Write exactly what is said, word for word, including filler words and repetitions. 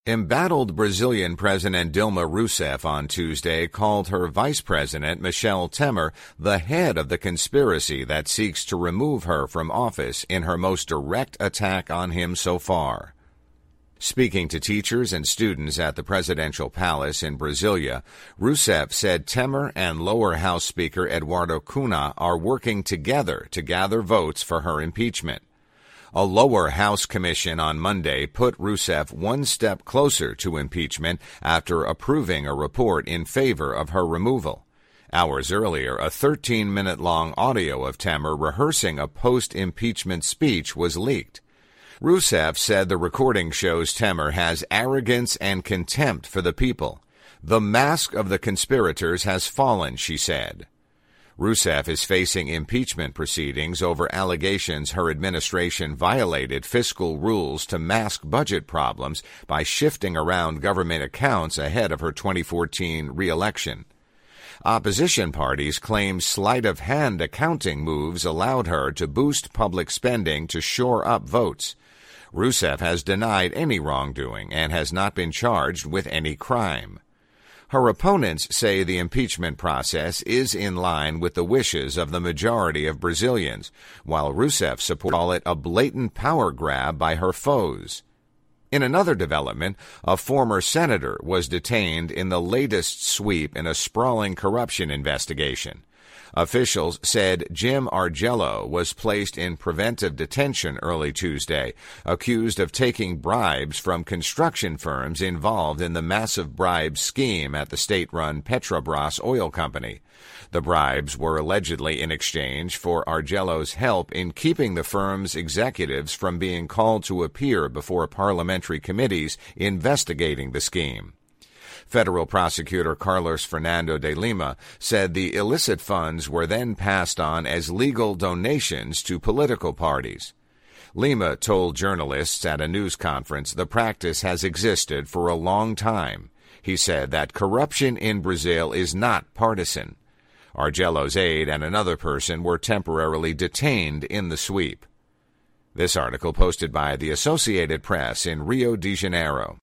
Embattled Brazilian President Dilma Rousseff on Tuesday called her vice president, Michel Temer, the head of the conspiracy that seeks to remove her from office in her most direct attack on him so far. Speaking to teachers and students at the presidential palace in Brasilia, Rousseff said Temer and lower house Speaker Eduardo Cunha are working together to gather votes for her impeachment. A lower house commission on Monday put Rousseff one step closer to impeachment after approving a report in favor of her removal. Hours earlier, a thirteen-minute-long audio of Temer rehearsing a post-impeachment speech was leaked. Rousseff said the recording shows Temer has arrogance and contempt for the people. The mask of the conspirators has fallen, she said. Rousseff is facing impeachment proceedings over allegations her administration violated fiscal rules to mask budget problems by shifting around government accounts ahead of her twenty fourteen re-election. Opposition parties claim sleight-of-hand accounting moves allowed her to boost public spending to shore up votes. Rousseff has denied any wrongdoing and has not been charged with any crime. Her opponents say the impeachment process is in line with the wishes of the majority of Brazilians, while Rousseff supporters call it a blatant power grab by her foes. In another development, a former senator was detained in the latest sweep in a sprawling corruption investigation. Officials said Jim Argello was placed in preventive detention early Tuesday, accused of taking bribes from construction firms involved in the massive bribe scheme at the state-run Petrobras oil company. The bribes were allegedly in exchange for Argello's help in keeping the firm's executives from being called to appear before parliamentary committees investigating the scheme. Federal prosecutor Carlos Fernando de Lima said the illicit funds were then passed on as legal donations to political parties. Lima told journalists at a news conference the practice has existed for a long time. He said that corruption in Brazil is not partisan. Argello's aide and another person were temporarily detained in the sweep. This article posted by the Associated Press in Rio de Janeiro.